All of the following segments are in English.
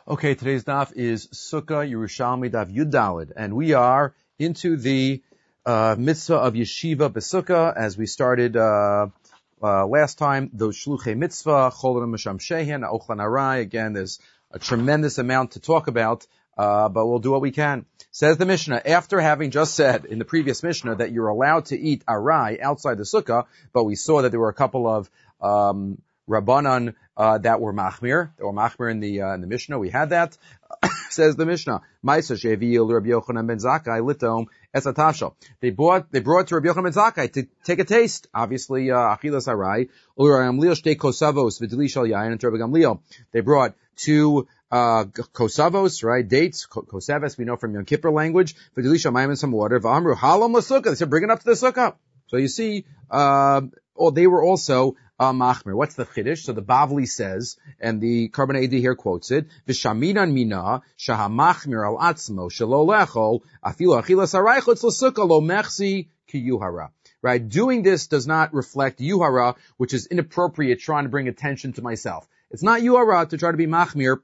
Okay, today's daf is Sukkah Yerushalmi daf Yud Daled, and we are into the mitzvah of yeshiva b'sukkah as we started last time. Those shluchei mitzvah, cholan masham shehen, ochlan arai. Again, there's a tremendous amount to talk about, but we'll do what we can. Says the Mishnah, after having just said in the previous Mishnah that you're allowed to eat arai outside the sukkah, but we saw that there were a couple of Rabbanan that were machmir. They were machmir in the Mishnah. We had that. Says the Mishnah, Ma'aser she'aviyil Rabbi Yochanan ben Zakkai litom es atavshel. They brought to Rabbi Yochanan ben Zakkai to take a taste. Obviously, achilas harai. U'Rabbi Gamliel shtei kosavos v'dili shel yayin. And to Rabbi Gamliel, they brought two kosavos, right? Dates, kosaves, we know from Yom Kippur language. V'dili shel mayim and some water. V'amru halam l'sukkah. They said, bring it up to the sukkah. So you see, they were also machmir. What's the chiddush? So the Bavli says, and the Karban Edi here quotes it, V'shaminan mina shaha machmir al atzmo shelo lechol afilu achilas haraychutz l'sukkah lo mechzi ki yuhara. Right? Doing this does not reflect yuhara, which is inappropriate, trying to bring attention to myself. It's not yuhara to try to be machmir,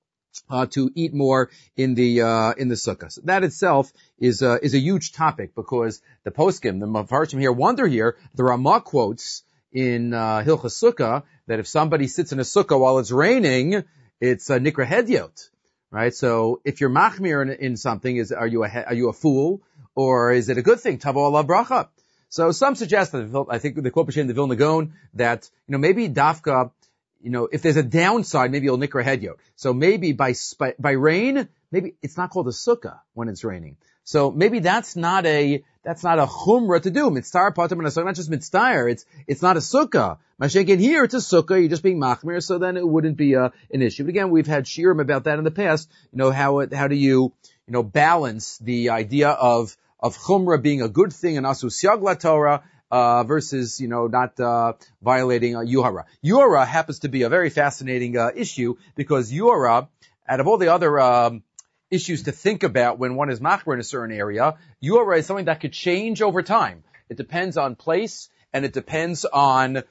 to eat more in the sukkah. So that itself is a huge topic, because the poskim, the mafarshim here wonder here, the Ramah quotes in Hilchas Sukkah that if somebody sits in a sukkah while it's raining, it's a nikra hedyot, right? So if you're machmir in something, are you a fool, or is it a good thing? Tavo ala bracha. So some suggest that, I think the quote in the Vilna Gaon, that maybe dafka, if there's a downside, maybe you'll nikra hedyot. So maybe by rain, maybe it's not called a sukkah when it's raining. So maybe that's not a chumrah to do. Mitzvah patam and a sukkah, not just mitzvah. It's not a sukkah. Mashenkin here, it's a sukkah. You're just being machmir, so then it wouldn't be an issue. But again, we've had shiurim about that in the past. How do you balance the idea of chumrah being a good thing and asus yagla Torah, versus, not violating yuhara. Yuhara happens to be a very fascinating issue, because yuhara, out of all the other issues to think about when one is machmir in a certain area, yuhara is something that could change over time. It depends on place, and it depends on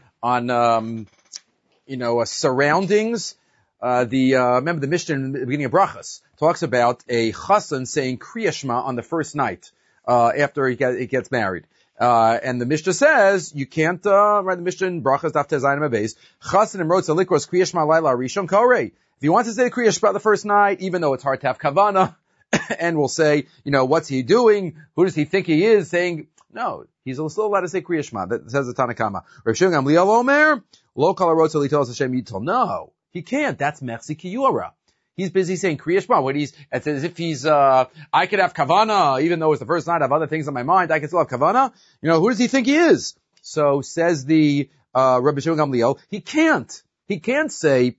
surroundings. Remember the Mishnah in the beginning of Brachas talks about a chassan saying Kriya Shema on the first night after he gets married. And the Mishnah says you can't write the Mishnah in Brachas Daf Tezayin Mabez. Chassan and Rotza Likros Kriya Shema Laila Rishon Korei. If you want to say the Kriya Shema the first night, even though it's hard to have kavana, and we'll say, what's he doing? Who does he think he is? Saying, no, he's still allowed to say Kriya Shema. That says the Tanakama. Rav Shimon Gamliel Omer, Lo Kol HaRotza Litos Hashem Yitol. No, he can't. That's Mechzi Ki Yuhara. He's busy saying Kriya Shema. It's as if he's, I could have kavana, even though it's the first night, I have other things on my mind, I can still have kavana. Who does he think he is? So says the, Rabbi Shimon Gamliel, he can't say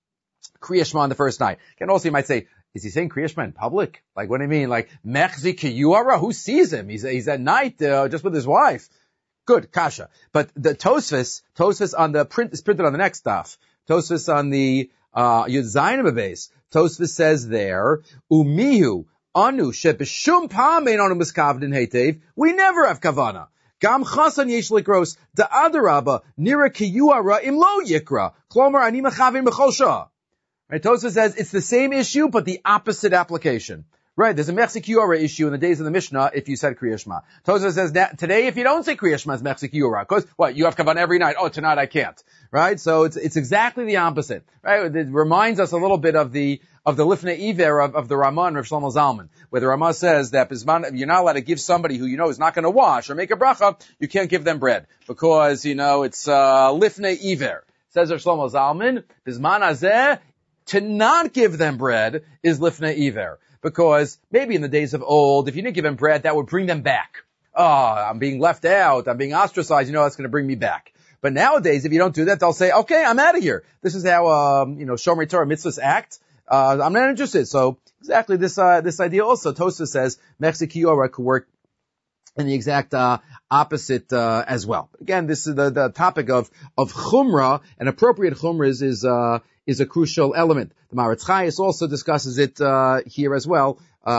Kriya Shema on the first night. And also you might say, is he saying Kriya Shema in public? Like, what do you mean? Like, Mechzi Ki Yuhara? Who sees him? He's at night, just with his wife. Good, kasha. But the Tosfos on the print is printed on the next stuff. Tosfos on the, Yud Zayin base. Tosfos says there, Umihu, Anu, Shebeshum Pa'amein Anu Miskavdin Hetev, we never have kavana. Gam Chasan Yesh Likros, Da Adarabba, Nira Ki Yuhara Im Lo Yikra, Klomer Ani Mechavin B'chol Shah. Right, Tosfos says it's the same issue, but the opposite application. Right, there's a Mechzi Ki Yuhara issue in the days of the Mishnah if you said Kriya Shema. Tosfos says that today if you don't say Kriya Shema, it's Mechzi Ki Yuhara. Because what, you have kavanah every night. Oh, tonight I can't. Right, so it's exactly the opposite. Right, it reminds us a little bit of the Lifnei Iver of the Ramah and Rav Shlomo Zalman, where the Ramah says that you're not allowed to give somebody who is not going to wash or make a bracha, you can't give them bread. Because, it's Lifnei Iver. Says Rav Shlomo Zalman, Bizman Hazeh, to not give them bread is Lifnei Iver. Because maybe in the days of old, if you didn't give them bread, that would bring them back. Oh, I'm being left out. I'm being ostracized. That's going to bring me back. But nowadays, if you don't do that, they'll say, okay, I'm out of here. This is how, Shomer Torah mitzvahs act. I'm not interested. So exactly this idea also. Tosfos says, Mechzi Ki Yuhara could work in the exact, opposite, as well. Again, this is the topic of chumrah, and appropriate chumrah is a crucial element. The Maharatz Chayes also discusses it here as well,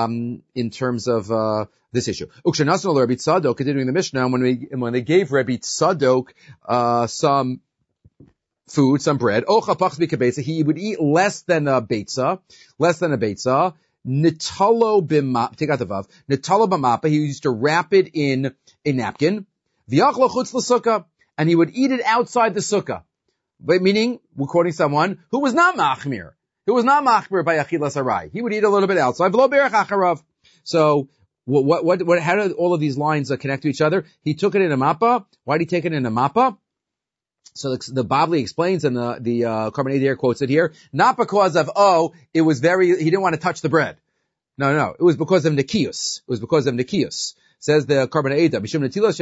in terms of this issue. Ukshanasnu Rabbi Tzadok, continuing the Mishnah, when they gave Rabbi Tzadok some food, some bread. Ocha pachas mikabetza. He would eat less than a beitza. Nitalo b'mapa. Take out the vav. Nitalo b'mapa. He used to wrap it in a napkin. V'yachlo chutz l'sukkah. And he would eat it outside the sukkah. But meaning, we're quoting someone who was not machmir. Who was not machmir by achilas harai. He would eat a little bit outside. V'lo berach acharav. So, how did all of these lines connect to each other? He took it in a mappa. Why did he take it in a mappa? So the Bavli explains, and the Korban Eidir quotes it here, not because of, he didn't want to touch the bread. No, it was because of Nikius. Says the Korban Eidir, Mishum Netilos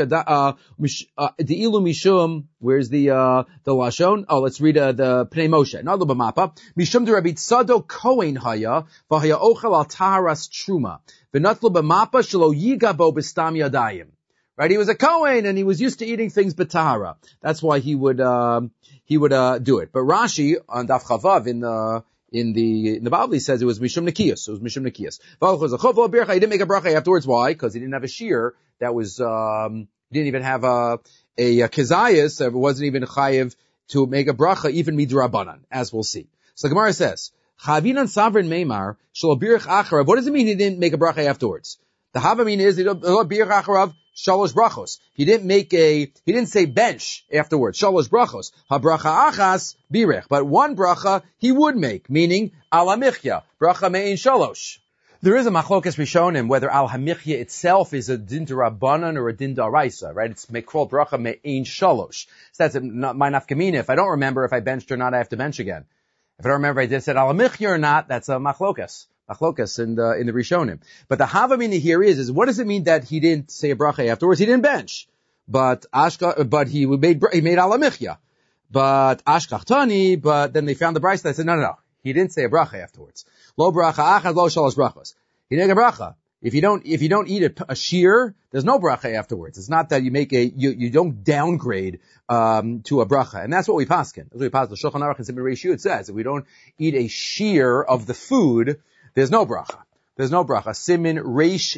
De'ilu Mishum, where's the Lashon? Let's read the Pnei Moshe. Nadu b'mapa. Mishum de Rabbi Tzadok Kohen haya, v'haya ochel al taharas truma, v'natlu b'mapa shelo yigabo b'stam yadayim. Right, he was a Kohen and he was used to eating things b'tahara. That's why he would do it. But Rashi on Daf Chavav in the Bavli says it was Mishum Nikias. He didn't make a bracha afterwards. Why? Because he didn't have a shear that was, he didn't even have a kezayis, so it wasn't even chayiv to make a bracha, even midrabanan, as we'll see. So the Gemara says, Chavinan Savrin Meimar, Shalo Birch Acharav. What does it mean he didn't make a bracha afterwards? The Havamina is, Birch Acharav, Shalosh brachos. He didn't say bench afterwards. Shalosh brachos. Ha-bracha achas birech. But one bracha he would make, meaning al hamichya. Bracha me'in shalosh. There is a machlokas rishonim whether al hamichya itself is a din d'Rabbanan or a din d'Oraisa, right? It's called bracha me'in shalosh. So that's my nafkamina. If I don't remember if I benched or not, I have to bench again. If I don't remember if I just said al hamichya or not, that's a machlokas in the Rishonim. But the Havamina here is what does it mean that he didn't say a bracha afterwards? He didn't bench. But he made alamichya. But ashkachtani, but then they found the brayso that said, no. He didn't say a bracha afterwards. Lo bracha achad, lo shalosh brachos. He didn't make a bracha. If you don't eat a shear, there's no bracha afterwards. It's not that you don't downgrade, to a bracha. And that's what we paskin. That's what we paskin. The Shulchan Aruch in Siman Reish Yud says, if we don't eat a shear of the food, there's no bracha. Siman Reish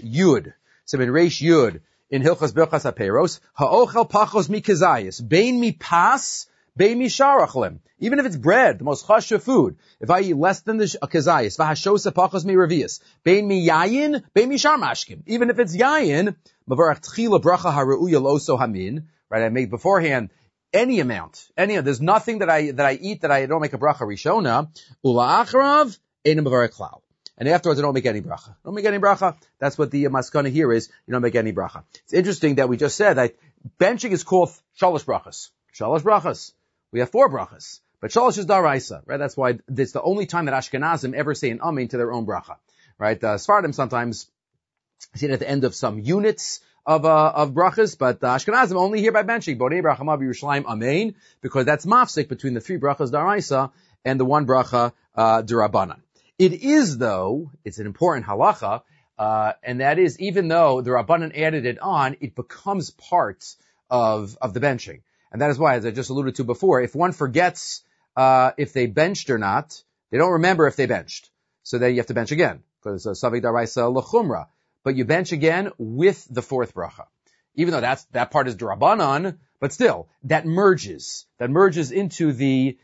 Yud. In Hilchas Birchas HaPeiros. Ha'ochel pachos mi kezayis. Bein mi pas, bein mi sharachlim. Even if it's bread, the most chashuv food. If I eat less than the kezayis. V'hashosa pachos mi revius. Bein mi yayin, bein mi sharmashkim. Even if it's yayin, mavarach tchila bracha ha're'uya loso hamin. Right, I make beforehand any amount. There's nothing that I eat that I don't make a bracha rishona. Ula achrav, ein mavarach klal. And afterwards, I don't make any bracha. That's what the maskana here is. You don't make any bracha. It's interesting that we just said that benching is called shalosh brachas. We have 4 brachas. But shalosh is daraisa, right? That's why it's the only time that Ashkenazim ever say an amen to their own bracha, right? Sfardim sometimes see it at the end of some units of brachas, but Ashkenazim only here by benching. Bonei bracha mavi Yerushalayim amen, because that's mafsik between the 3 brachas daraisa and the 1 bracha derabanan. It is, though, it's an important halacha, and that is, even though the Rabbanan added it on, it becomes part of the benching. And that is why, as I just alluded to before, if one forgets, if they benched or not, they don't remember if they benched. So then you have to bench again, because it's a savik daraisa l'chumra. But you bench again with the 4th bracha. Even though that part is Rabbanan, but still, that merges into the,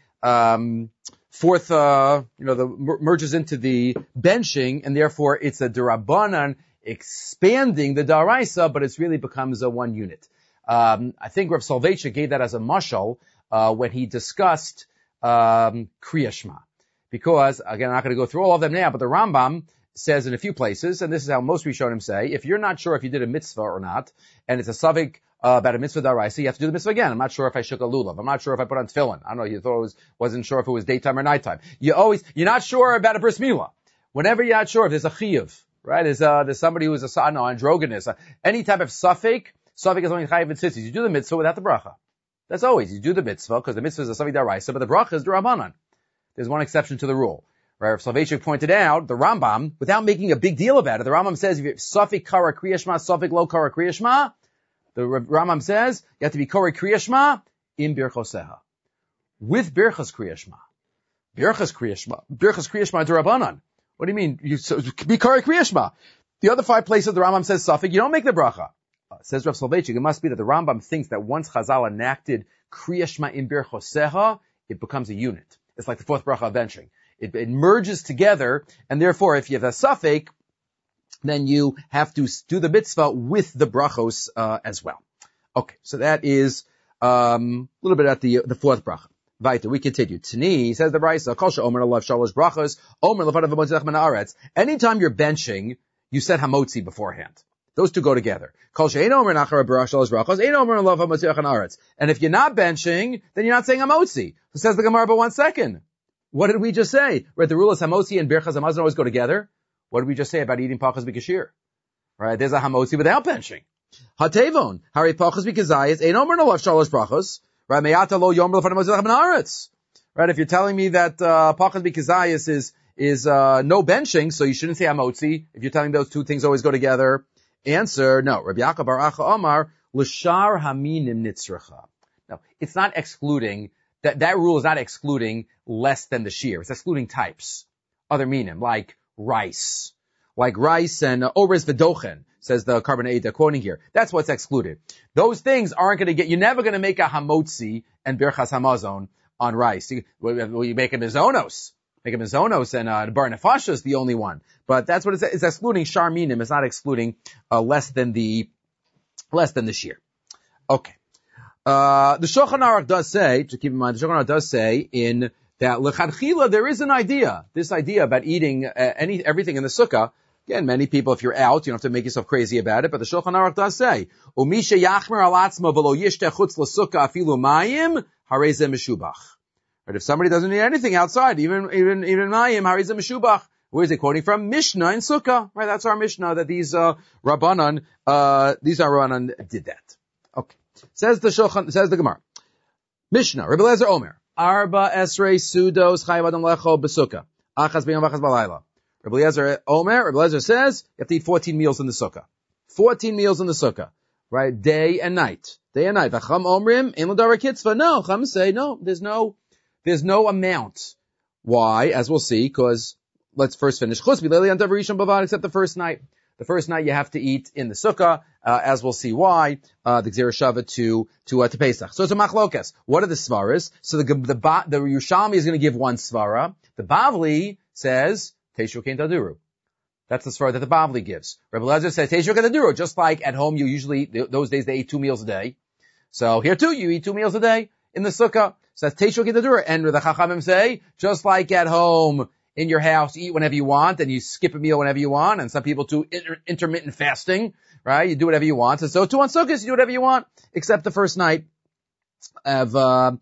merges into the benching, and therefore it's a derabanan expanding the daraisa, but it really becomes a 1 unit. I think Rav Soloveitchik gave that as a mashal, when he discussed, Kriya Shema. Because, again, I'm not going to go through all of them now, but the Rambam says in a few places, and this is how most Rishonim say, if you're not sure if you did a mitzvah or not, and it's a savik about a mitzvah daraisa, you have to do the mitzvah again. I'm not sure if I shook a lulav. I'm not sure if I put on tefillin. I don't know. You thought wasn't sure if it was daytime or nighttime. You're not sure about a bris milah. Whenever you're not sure if there's a chiyuv, right? There's somebody who's androgynous. Any type of suffix is only chayiv and tzitzis. You do the mitzvah without the bracha. That's always. You do the mitzvah, because the mitzvah is a savik daraisa, but the bracha is derabanan. There's one exception to the rule. Right? Rav Soloveitchik pointed out, the Rambam, without making a big deal about it, the Rambam says, if you have suffix kara kriya shema, suffix lo kara kriya shema, the Rambam says, you have to be kara kriya shema in birchoseha. With birchas kriya shema. Birchas kriya shema derabanan. What do you mean? Be kara kriya shema. The other 5 places the Rambam says suffix, you don't make the bracha. Says Rav Soloveitchik, it must be that the Rambam thinks that once Chazal enacted kriya shema in birchoseha, it becomes a unit. It's like the fourth bracha of benching. It merges together, and therefore, if you have a suffix, then you have to do the mitzvah with the brachos as well. Okay, so that is a little bit at the fourth bracha. Weiter, we continue. Tani says the Brisa, Kol she'omer alav shalosh brachos, omer lefanav hamotzei min haaretz. Anytime you're benching, you said hamotzi beforehand. Those two go together. Kol she'ein omer nachar shalosh brachos, ein omer alav hamotzei min haaretz. And if you're not benching, then you're not saying hamotzi. So says the Gemara, but 1 second. What did we just say? Right, the rule is hamotzi and birchas hamazon always go together. What did we just say about eating pachas b'kashir? Right, there's a hamotzi without benching. Hatevon, hari pachas b'kazayis, ein omer alav shalosh brachos. Right, me'ata lo yom l'fanei motzei min haaretz. Right, if you're telling me that pachas b'kazayis is no benching, so you shouldn't say hamotzi. If you're telling those two things always go together, answer no. Rabbi Yaakov bar Acha Omar l'shar haminim nitzracha. No, it's not excluding that rule is not excluding less than the shear. It's excluding types, other minim like rice and orez v'dochen. Says the Carbonate quoting here. That's what's excluded. Those things aren't going to you're never going to make a hamotzi and birchas hamazon on rice. You make a mizonos. Make a mizonos and bar nefasha is the only one. But that's what it's excluding shar minim. It's not excluding less than the shear. Okay. The Shulchan Aruch does say, to keep in mind, the Shulchan Aruch does say in that l'chadchila there is an idea. This idea about eating everything in the sukkah. Again, many people, if you're out, you don't have to make yourself crazy about it, but the Shulchan Aruch does say, Umisha yachmer al atzma v'lo yishteh chutz l'sukkah afilu mayim, harei zeh meshubach. But if somebody doesn't need anything outside, even mayim, harei zeh meshubach. Where is it quoting from? Mishnah in Sukkah. Right, that's our Mishnah, that these Rabbanan did that. Okay. Says the Gemara. Mishnah, Rebbe Lezer Omer, Arba esrei sudos chayav adam lecho b'sukkah. Achas b'yom v'achas b'layla. Rebbe Eliezer says, you have to eat 14 meals in the sukkah. 14 meals in the sukkah. Right? Day and night. V'cham omrim, ein l'dara kitzvah. No, Chum say, no, there's no amount. Why? As we'll see, because let's first finish. Chus b'leili antav rishon bavad, except the first night. The first night you have to eat in the sukkah, as we'll see why, the Gzera Shava to Pesach. So it's a machlokas. What are the svaras? So the Yerushalmi is going to give one svara. The Bavli says, Teishu Kein Taduru. That's the svara that the Bavli gives. Rebbe Eliezer says, Teishu Kein Taduru. Just like at home you usually, those days they ate 2 meals a day. So here too, you eat 2 meals a day in the sukkah. So that's Teishu Kein Taduru. And the Chachamim say, just like at home, in your house, eat whenever you want, and you skip a meal whenever you want, and some people do intermittent fasting, right? You do whatever you want. And so too on Sukkot, you do whatever you want, except the first night of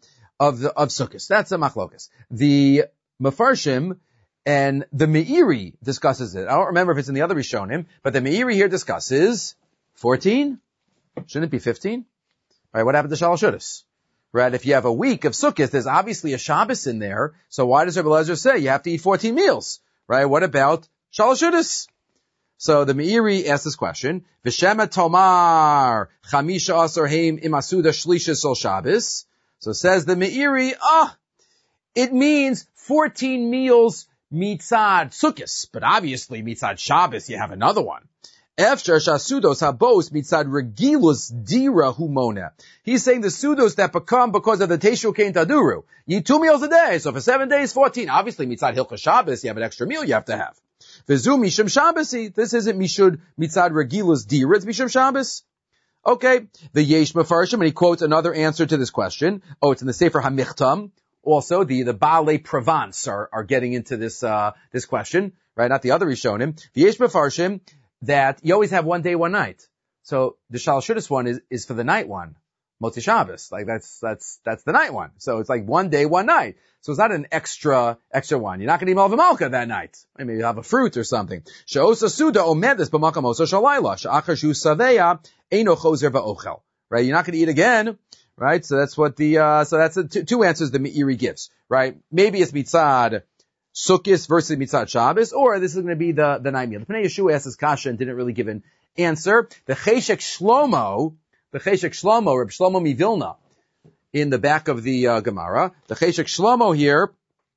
Sukkot. That's a machlokas. The Mefarshim and the Meiri discusses it. I don't remember if it's in the other Rishonim, but the Meiri here discusses 14? Shouldn't it be 15? Right? What happened to Shalosh Shudas? Right? If you have a week of Sukkot, there's obviously a Shabbos in there. So why does Rebbe Eliezer say you have to eat 14 meals? Right? What about Shalosh Shudas? So the Meiri asks this question. V'shema tomar chamisha asar heim imasuda shlisha sol Shabbos. So says the Meiri, it means 14 meals mitzad Sukkot. But obviously mitzad Shabbos you have another one. Efshar shasudos habos mitzad regilus dira humona. He's saying the sudos that become because of the Teishu Kein Taduru. You eat 2 meals a day, so for 7 days, 14. Obviously, mitzad Hilchos Shabbos, you have an extra meal you have to have. V'zu mishum Shabbos. This isn't mishud mitzad regilus dira, it's mishum Shabbos. Okay. The Yesh Mefarshim, and he quotes another answer to this question. Oh, it's in the Sefer HaMichtam. Also, the Baalei Provence are getting into this question, right? Not the other Rishonim. The Yesh Mefarshim, that you always have 1 day, 1 night. So the Shalosh Shudas one is for the night one. Motzi Shabbos. Like that's the night one. So it's like 1 day, 1 night. So it's not an extra one. You're not going to eat Malva Malka that night. Maybe you have a fruit or something. She'osa Suda omedes b'makam osa shalayla. She'achar shu saveya eino chozer va'ochel. Right? You're not going to eat again. Right? So that's what so that's the two answers the Meiri gives. Right? Maybe it's mitzad Sukkot versus Mitzad Shabbos, or this is going to be the night meal. The Pnei Yeshua asked his kasha and didn't really give an answer. The Cheshek Shlomo, Reb Shlomo Mivilna, in the back of the Gemara, the Cheshek Shlomo here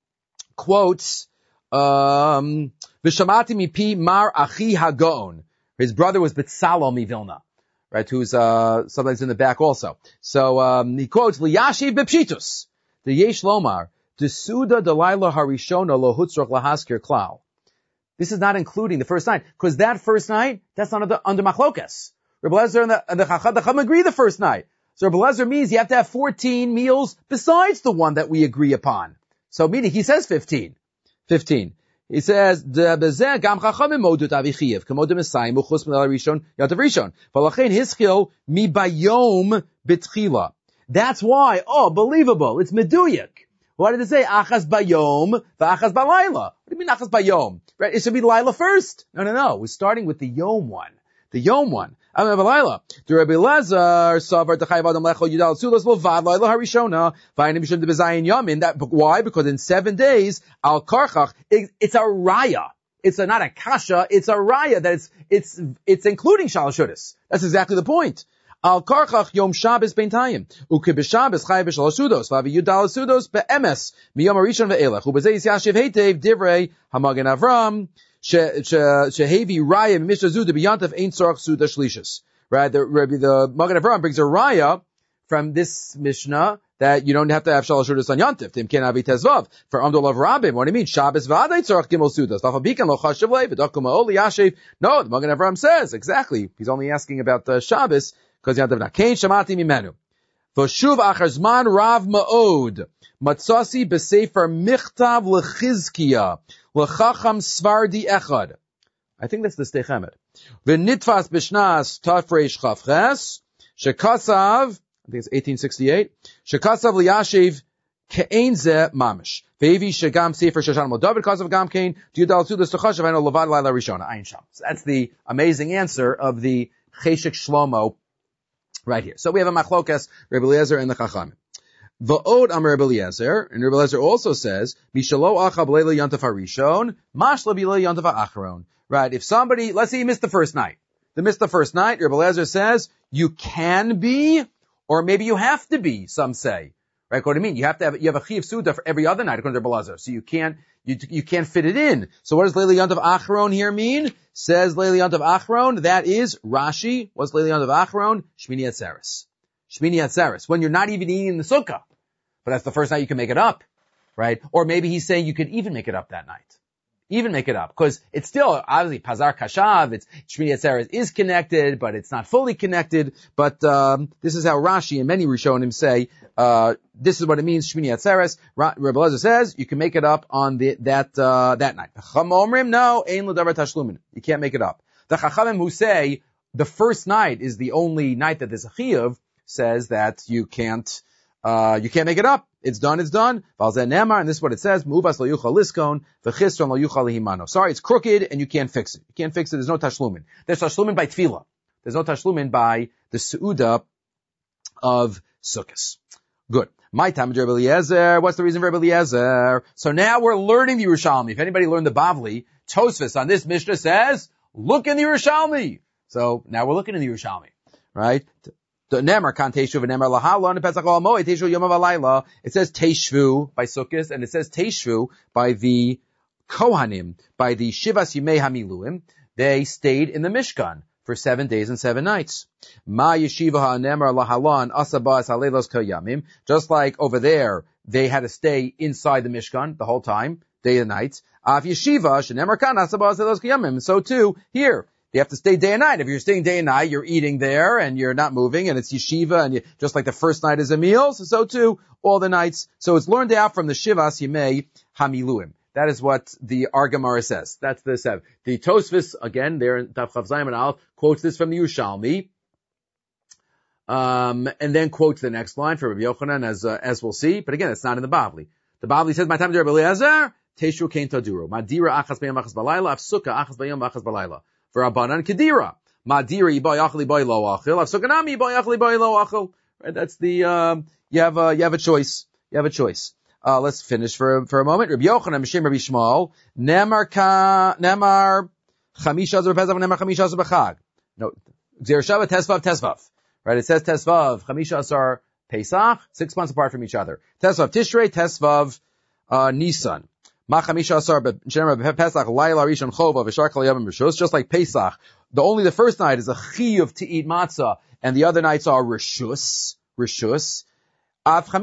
quotes, V'shamati mipi mar achi hagon. His brother was Betzalel Mivilna, right, who's sometimes in the back also. So he quotes, Liyashi b'pshitus. The Yesh Lomar, the Suda Delilah Harishona Lo Hutzroch Lahaskir Klau. This is not including the first night, because that first night, that's not under Machlokas. Rebbe Lezer and the Chacham agree the first night. So Rebbe Lezer means you have to have 14 meals besides the one that we agree upon. So meaning he says 15. 15. He says, Gam Chachamim modut avichiev, kamodim esayim, uchus melal rishon, yatav rishon. V'lachein hischil mi bayom betchila. That's why, believable, it's meduyak. Why did it say achas bayom, v'achas balayla? What do you mean achas bayom? Right, it should be Laila first. No. We're starting with the Yom one. The Yom one. Amar Balayla. The Rebbe Lezer savar t'chayav adam lecho yudal sulos lovad Laila harishona v'ayim mishum de bezayin yamin. Why? Because in 7 days al karchach it's a raya. It's not a kasha. It's a raya that it's including shalosh shudas. That's exactly the point. Al karchach yom Shabbos beintayim uke b'Shabbos chayav b'shalosh sudos v'avi yudal sudos be'emes miyom harishon ve'elach ubezeis yashiv heitev divrei hamagen Avram. Shehevi raya mishnah zu de biyantav ein tzorach suda shlishus. Right, the Magen Avraham brings a raya from this mishnah that you don't have to have shalosh sudas on yantiv. Tim ken avi tezvav for amdol of rabbim. What do you mean? Shabbos v'aday tzorach gimel sudas. Lachabikan lo chashav lei v'dakum ha'oli yashiv. No, the Magen Avraham says exactly. He's only asking about the Shabbos because yantiv na kein shamati mimenu. V'shuv achar zman rav ma'od matzasi b'sefer michtav lechizkiya. L'chacham svardi echad. I think that's the Steichemet. V'nitfas b'shnas tafreish chavches, shekasav, I think it's 1868, shekasav liyashiv ke'ein ze mamish. Ve'evi shegam sefer shashan mo David kasav gam kein, d'yudal sudas t'chashav ha'ino levad laila rishona, ayin sham. So that's the amazing answer of the Cheshek Shlomo right here. So we have a machlokas, Rebbe Eliezer and the Chachamim. Va'od Amar Rebbe Eliezer, and Rebbe Eliezer also says, Mishalo acha b'leila yantav harishon, mashla b'leila yantav ha'acharon. Right, if somebody, let's say you missed the first night. They missed the first night, Rebbe Eliezer says, you can be, or maybe you have to be, some say. Right, what do you mean? You have a chiv suda for every other night, according to Rebbe Eliezer. So you can't fit it in. So what does leila yantav acharon here mean? Says leila yantav acharon, that is Rashi. What's leila yantav acharon? Shmini Atzeres. Shmini Atzeres. When you're not even eating in the sukkah. But that's the first night you can make it up, right? Or maybe he's saying you could even make it up that night. Even make it up. Because it's still, obviously, Pazar Kashav, Shmini Atzeres is connected, but it's not fully connected. But, this is how Rashi and many Rishonim say, this is what it means, Shmini Atzeres. Rebbe Eliezer says, you can make it up on that night. Chachamim, no, ein l'davar tashlumin. You can't make it up. The Chachamim who say, the first night is the only night that there's a chiyuv, says that you can't make it up. It's done. And this is what it says. Sorry, it's crooked and you can't fix it. There's no tashlumin. There's tashlumin by tefillah. There's no tashlumin by the seuda of Sukkos. Good. My time, Rebbe Eliezer. What's the reason for Rebbe Eliezer? So now we're learning the Yerushalmi. If anybody learned the Bavli, Tosfos on this Mishnah says, look in the Yerushalmi. So now we're looking in the Yerushalmi. Right? It says Teishvu by Sukkos, and it says Teishvu by the Kohanim, by the Shivas Yimei HaMiluim. They stayed in the Mishkan for 7 days and 7 nights. Just like over there, they had to stay inside the Mishkan the whole time, day and night. So too, here, you have to stay day and night. If you're staying day and night, you're eating there and you're not moving and it's yeshiva and just like the first night is a meal, so too, all the nights. So it's learned out from the Shivas Yimei HaMiluim. That is what the Argamara says. That's the seven. The Tosfos, again, there in Tav Chav Zayin and Aleph, quotes this from the Yerushalmi, and then quotes the next line from Rabbi Yochanan as we'll see. But again, it's not in the Bavli. The Bavli says, my time to Rabbi Eliezer, Teshu Kein Taduro. Madira achas bayam achas balayla, afsuka achas bayam achas balayla. For Rabbanan Kedira. Madira yiboy achli boy lo achil. Afsukanami yiboy achli boy lo achil. Right, that's the, you have a choice. Let's finish for a moment. Rabbi Yochanan, Mishem Rabbi Shmuel, Nemar Chamisha Azar Pesach, Nemar Chamisha Azar B'Chag. No, Gzer Shabbat Tesvav. Right, it says Tesvav, Chamisha Azar Pesach, 6 months apart from each other. Tesvav Tishrei, Tesvav Nisan. Ma Chamisha Azar Pesach, Laila Rishon Chova, V'shar Kol Yom Rishus. Just like Pesach, only the first night is a chiyuv to eat matzah, and the other nights are rishus. So to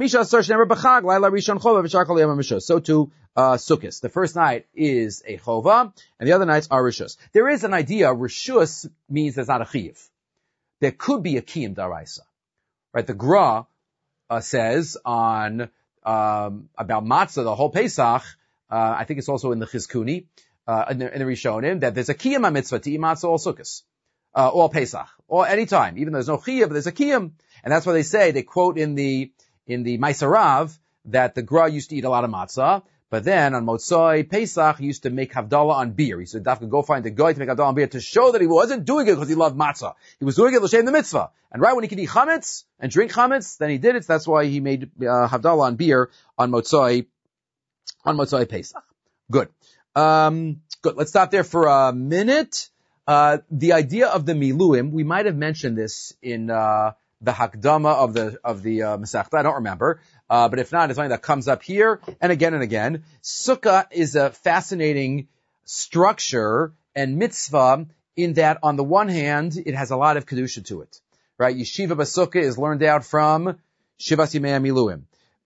Sukkot. The first night is a chova, and the other nights are rishus. There is an idea, rishus means there's not a chiyuv. There could be a kiyum daraisa. Right? The Gra says on about matzah, the whole Pesach, I think it's also in the Chizkuni, in the Rishonim, that there's a kiyum mitzvah to eat matzah all Sukkos, all Pesach, or any time. Even though there's no chiyuv, there's a kiyum. And that's why they quote in the Maisarav that the Gra used to eat a lot of matzah, but then on Motzoi Pesach he used to make Havdalah on beer. He said, "Dafka, go find the guy to make Havdalah on beer to show that he wasn't doing it because he loved matzah. He was doing it l'shem the mitzvah. And right when he could eat chametz and drink chametz, then he did it. So that's why he made Havdalah on beer on Motzoi Pesach. Good. Good. Let's stop there for a minute. The idea of the miluim, we might have mentioned this in the Hakdama of the Masechta. I don't remember. But if not, it's something that comes up here and again and again. Sukkah is a fascinating structure and mitzvah in that on the one hand, it has a lot of kedusha to it. Right? Yeshiva B'Sukkah is learned out from Shivas Yimei HaMiluim.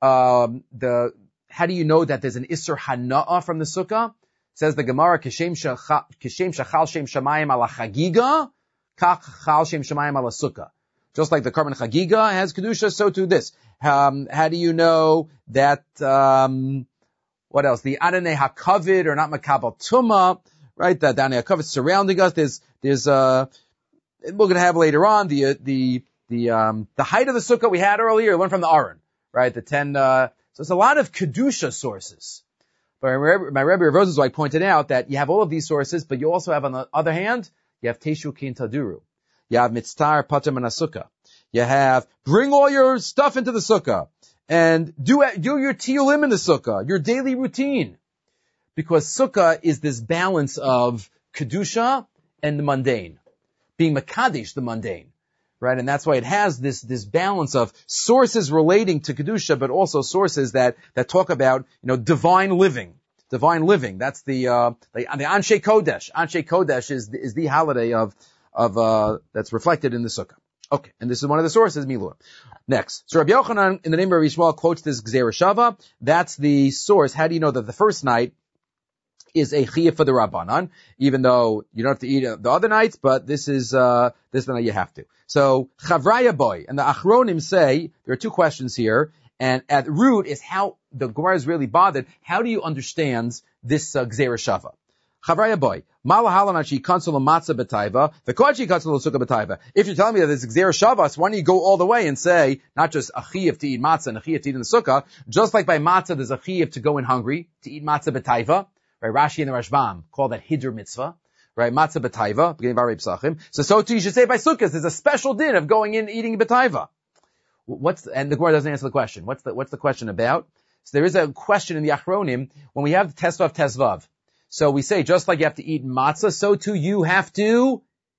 How do you know that there's an Isser Hana'ah from the Sukkah? Says the Gemara, Kishem shachal shem shamayim ala chagiga, kach chal shem shamayim ala sukkah. Just like the Karban Chagiga has Kedusha, so too this. How do you know that, what else? The Adonai HaKavid or not Makabal Tuma, right? The Adonai HaKavid surrounding us. There's, we're going to have later on the height of the Sukkah we had earlier, learned from the Aron, right? The 10, so it's a lot of Kedusha sources. But my Rebbe Rav Rosenzweig pointed out that you have all of these sources, but you also have on the other hand, you have Teshu Kin Taduru. You have mitztar pater min sukkah. You have bring all your stuff into the sukkah and do your tiyulim in the sukkah, your daily routine, because sukkah is this balance of kedusha and the mundane, being makadesh the mundane, right? And that's why it has this balance of sources relating to kedusha, but also sources that talk about divine living. Divine living. That's the Anshe Kodesh. Anshe Kodesh is the holiday of that's reflected in the sukkah. Okay, and this is one of the sources, Miluim. Next, so Rabbi Yochanan, in the name of Rabbi Yishmael, quotes this Gzeira Shava. That's the source. How do you know that the first night is a chiyuv for the Rabbanan, even though you don't have to eat the other nights, but this night you have to. So Chavraya boy and the Achronim say there are two questions here, and at root is how the Gemara is really bothered. How do you understand this Gzeira Shava? Chavraya boy, malahalanachi kansel matzah betaiva, the kochi kansel sukkah betaiva. If you're telling me that it's Gzeira Shavas, why don't you go all the way and say not just a chiyuv to eat matzah and a chiyuv to eat in the sukkah, just like by matzah there's a chiyuv to go in hungry to eat matzah betaiva. Right, Rashi and the Rashbam call that hiddur mitzvah. Right, matzah betaiva, beginning of Psachim. So too you should say by sukkahs there's a special din of going in eating betaiva. And the Gemara doesn't answer the question. What's the question about? So there is a question in the Achronim when we have Tesvav Tesvav. So we say, just like you have to eat matzah, so too you have to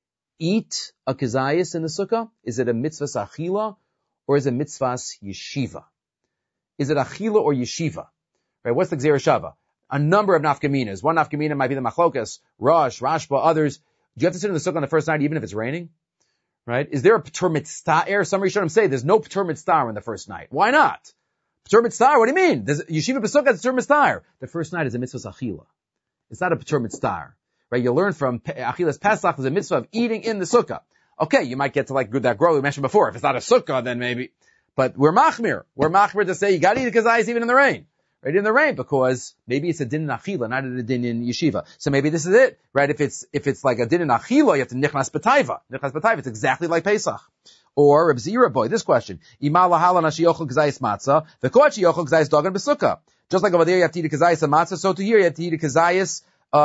eat a kezayis in the sukkah. Is it a mitzvahs achila or is it mitzvahs yeshiva? Is it achila or yeshiva? Right? What's the Gzeira Shava? A number of nafkaminas. One nafkamina might be the machlokas, Rosh, Rashba, others. Do you have to sit in the sukkah on the first night even if it's raining? Right? Is there a P'tur Mitzta'er? Some Rishonim say there's no P'tur Mitzta'er on the first night. Why not? P'tur Mitzta'er, what do you mean? There's Yeshiva B'Sukkah, it's P'tur Mitzta'er. The first night is a mitzvah achila. It's not a P'tur Mitzta'er. Right? You learn from Achilas Pesach, there's a mitzvah of eating in the sukkah. Okay, you might get to like that grow we mentioned before. If it's not a sukkah, then maybe. But we're machmir. We're machmir to say you gotta eat a kazayis even in the rain. Right, in the rain, because maybe it's a din in achila, not a din in yeshiva. So maybe this is it, right? If it's like a din in achila, you have to nichnas b'taiva. Nichnas b'taiva, it's exactly like Pesach. Or Reb Zira boy, this question: Ima lahala nashi yochel kazayis matzah, v'koachi yochel kazayis dogan b'sukkah. Just like over there, you have to eat a kazayis of matzah, so to here you have to eat a kazayis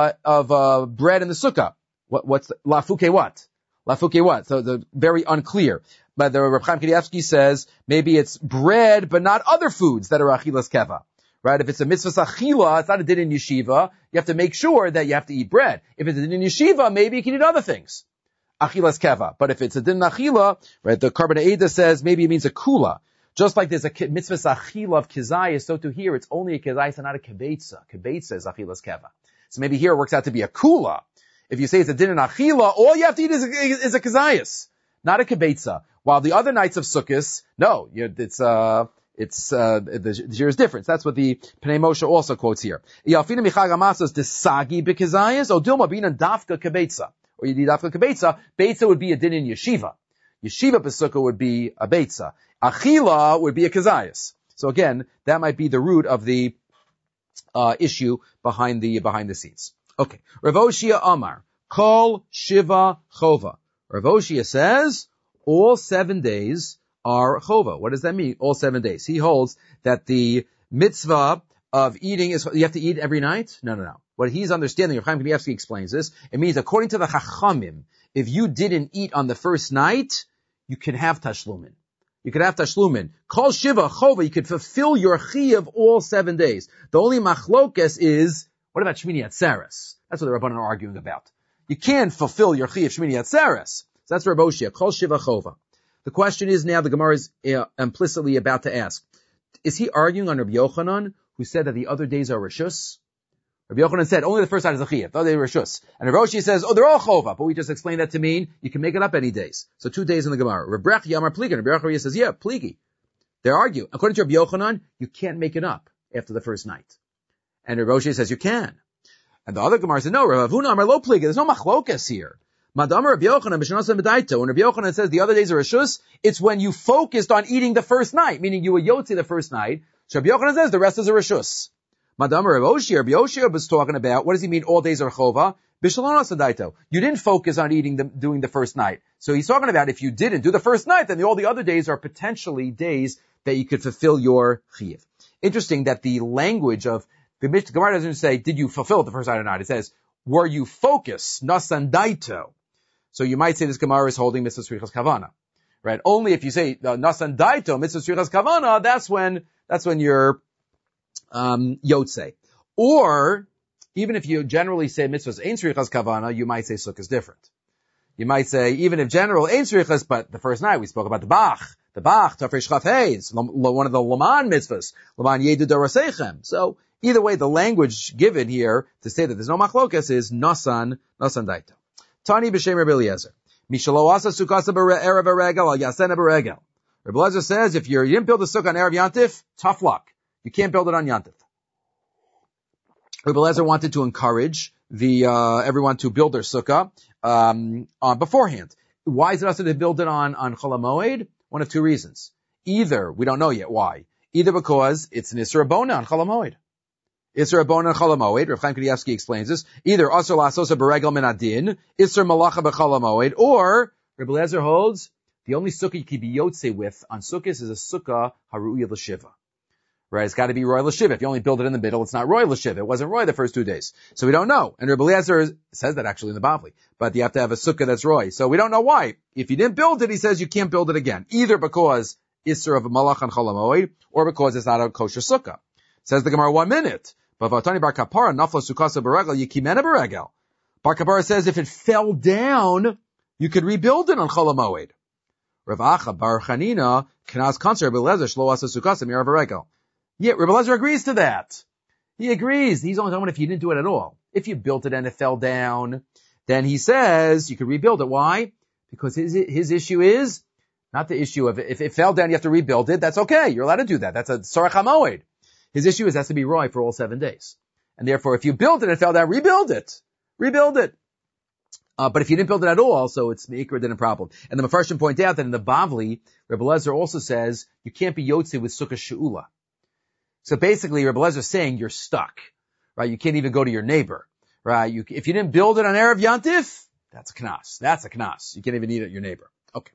of bread in the sukkah. What's lafuke what? Lafuke what? So the very unclear. But the Reb Chaim Kanievsky says maybe it's bread, but not other foods that are achilas keva. Right? If it's a mitzvah achila, it's not a din in yeshiva. You have to make sure that you have to eat bread. If it's a din in yeshiva, maybe you can eat other things. Achilas keva. But if it's a din in achila, right, the Karban Eidah says maybe it means a kula. Just like there's a mitzvah achila of kizayis, so to here it's only a kizayis and not a kibetza. Kibetza is achilas keva. So maybe here it works out to be a kula. If you say it's a din in achila, all you have to eat is a kizayis, not a kibetza. While the other nights of Sukkot, no, It's, the year is different. That's what the Pnei Moshe also quotes here. Yalfina michag amatzos desagi b'kezayis, o dilma bina dafka kebetza. Or you need dafka kebetza. Betza would be a din in yeshiva. Yeshiva b'sukkah would be a betza. Achila would be a kezayis. So again, that might be the root of the, issue behind the scenes. Okay. Rav Oshia Amar. Kol Shiva Chova. Rav Oshia says, all 7 days are Chova. What does that mean? All 7 days. He holds that the mitzvah of eating is, you have to eat every night? No. What he's understanding, Rav Chaim Kanievsky explains this, it means according to the Chachamim, if you didn't eat on the first night, you can have tashlumin. You could have tashlumin. Kol Shiva Chova, you could fulfill your chiyuv all 7 days. The only machlokes is, what about Shmini Atzeres? That's what the Rabbanan are arguing about. You can't fulfill your chiyuv Shmini Atzeres. So that's Rav Oshia. Kol Shiva Chova. The question is now, the Gemara is implicitly about to ask, is he arguing on Rabbi Yochanan, who said that the other days are Rishus? Rabbi Yochanan said, only the first night is a chiyuv, the other day are Rishus. And Rav Oshia says, they're all Chova, but we just explained that to mean you can make it up any days. So 2 days in the Gemara. Rabbi Yamar Pligi. Rabbi Yochanan says, yeah, Pligi. They argue. According to Rabbi Yochanan, you can't make it up after the first night. And Rav Oshia says, you can. And the other Gemara said, no, Rav Avuna Amar Lo Pligi. There's no machlokas here. Madam Rabbi Yochanan, B'shanasa B'daito. When Rabbi Yochanan says the other days are Rishus, it's when you focused on eating the first night, meaning you were Yotzi the first night. So Rabbi Yochanan says the rest is a Rishus. Madam Rabbi Oshia was talking about, what does he mean all days are Chova? B'shanasa B'daito. You didn't focus on doing the first night. So he's talking about if you didn't do the first night, then all the other days are potentially days that you could fulfill your chiyuv. Interesting that the language of the Gemara doesn't say, did you fulfill it the first night or not? It says, were you focused? Nasan Daito. So you might say this Gemara is holding mitzvah srichas kavana, right? Only if you say nasan daito mitzvah srichas kavana, that's when you're yotze. Or even if you generally say mitzvahs ein srichas kavana, you might say sukkah is different. You might say even if general ein srichas, but the first night we spoke about the bach tafresh chaf hey, it's one of the laman mitzvahs, laman yedu dorasechem. So either way, the language given here to say that there's no machlokas is nasan daito. Tani b'shem Rabbi Eliezer. Mishalo asa sukasa erev haregel al yasena b'regel. Rabbi Eliezer says if you didn't build a sukkah on erev yantif, tough luck. You can't build it on yantif. Rabbi Eliezer wanted to encourage everyone to build their sukkah beforehand. Why is it also to build it on Chol HaMoed? One of two reasons. Either we don't know yet why. Either because it's an Isra Bona on Chol HaMoed. Isra Bona Chol HaMoed. Rav Chaim Kanievsky explains this. Either Asur La'asosa B'Regel Min Adin, Isra Malacha B'Chol HaMoed, or Rabbi Eliezer holds the only sukkah you can be yotze with on sukkahs is a sukkah haru'ya l'shiva. Right? It's got to be roy l'shiva. If you only build it in the middle, it's not roy l'shiva. It wasn't roy the first 2 days, so we don't know. And Rabbi Eliezer says that actually in the Bavli, but you have to have a sukkah that's roy. So we don't know why. If you didn't build it, he says you can't build it again, either because Isra of Malach on Chol HaMoed, or because it's not a kosher sukkah. Says the Gemara 1 minute. But Vatani Bar Kapara, Nafla Sukasa Beregel, Yikimena Beregel. Bar Kapara says if it fell down, you could rebuild it on Chol HaMoed. Rav Acha Bar Chanina, Knas Kanser, Rabbi Eliezer, Shlo Asa Sukasa, Mirav Beregel. Yeah, Rabbi Eliezer agrees to that. He agrees. He's only talking about if you didn't do it at all. If you built it and it fell down, then he says you could rebuild it. Why? Because his issue is not the issue of if it fell down, you have to rebuild it. That's okay. You're allowed to do that. That's a Sarach HaMoed. His issue is it has to be roy for all 7 days. And therefore, if you built it and it fell down, rebuild it. Rebuild it. But if you didn't build it at all, so it's Meikra didn't problem. And the Mefarshim point out that in the Bavli, Rabbi Eliezer also says you can't be Yotze with Sukkah She'ula. So basically, Rabbi Eliezer is saying you're stuck. Right? You can't even go to your neighbor. Right? If you didn't build it on Erev Yantif, that's a Knas. That's a Knas. You can't even eat it at your neighbor. Okay.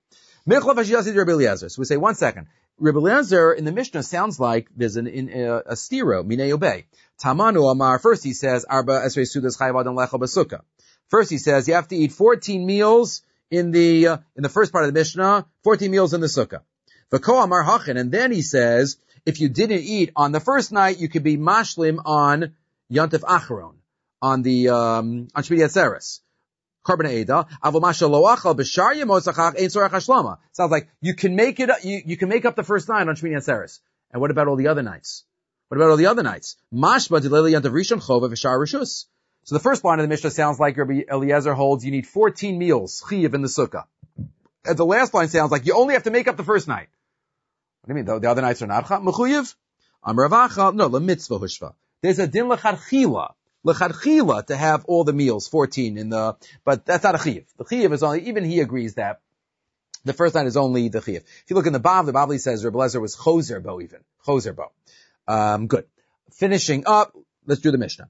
So we say 1 second. Rabbi Eliezer in the Mishnah sounds like there's a stiro, minei obey. Tamanu Amar, first he says, Arba Esrei Sudas Chayv Adam Lecha B'Sukkah. First he says, you have to eat 14 meals in the first part of the Mishnah, 14 meals in the Sukkah. V'ko Amar Hachin, and then he says, if you didn't eat on the first night, you could be mashlim on Yantif Acharon, on Shmini Atzeres. Sounds like you can make it. You can make up the first night on Shmini Atzeres. And what about all the other nights? What about all the other nights? Mashba dilei yantav rishon chova v'shar rishus. So the first line of the Mishnah sounds like Rabbi Eliezer holds you need 14 meals chiyav in the sukkah. And the last line sounds like you only have to make up the first night. What do you mean? The other nights are not mechuyev? Amar Rav Acha, no, lemitzvah hushva. There's a din l'chadchila to have all the meals, 14 but that's not a chiyuv. The chiyuv is only, even he agrees that the first night is only the chiyuv. If you look in the Bavli says Rebbe Lezer was choser bo even. Choser bo. Good. Finishing up, let's do the Mishnah.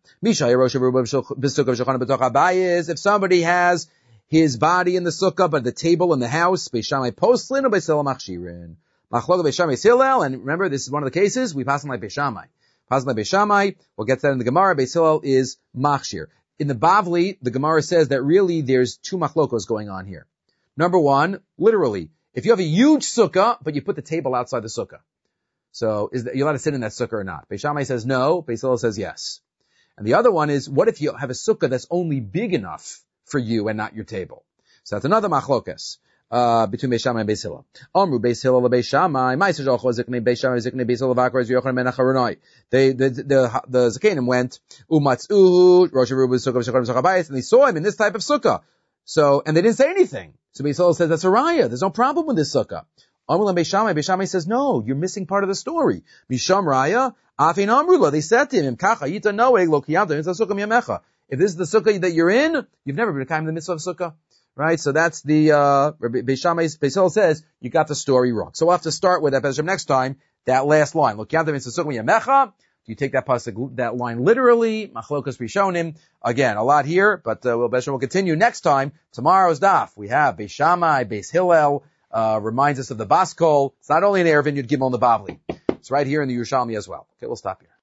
If somebody has his body in the sukkah, but the table in the house, Beishamai postlin or Beisila machshirin. Machlok Beishamai Hillel, and remember, this is one of the cases, we pass on like Beishamai. We'll get to that in the Gemara. Beis Hillel is machshir. In the Bavli, the Gemara says that really there's two machlokos going on here. Number one, literally, if you have a huge sukkah, but you put the table outside the sukkah. So, you're allowed to sit in that sukkah or not? Beis Shammai says no, Beis Hillel says yes. And the other one is, what if you have a sukkah that's only big enough for you and not your table? So that's another machlokas. Between Beis Shammai and Beis Hillel. Amru Beis Hillel Beis Shammai. Ma'aser Zolcho Ziknei Beis Shammai Ziknei Beis Hillel Vakar Yochanan Ben Acharunai. The Zakanim went Umatzuhu Rosh Haruba Sukkah V'Shacharim Zachabayis, and they saw him in this type of sukkah. So, and they didn't say anything. So Beis Hillel says that's a raya. There's no problem with this sukkah. Amru Beis Shammai. Beis Shammai says no. You're missing part of the story. Misham raya Afin Amrula. They said to him Kacha Yita Noeg Lo Kiyamta Mitzvah Sukkah Miyamecha. If this is the sukkah that you're in, you've never been a the mitzvah of sukkah. Right? So that's the, Beis Shammai, Beis Hillel says, you got the story wrong. So we'll have to start with that next time, that last line. Look, do you take that pasuk, that line literally? Machlokas Rishonim. Again, a lot here, but, we'll continue next time. Tomorrow's daf. We have Beis Shammai, Beis Hillel, reminds us of the Baskol. It's not only in Erevin, Yud Gimel and the Bavli. It's right here in the Yerushalmi as well. Okay, we'll stop here.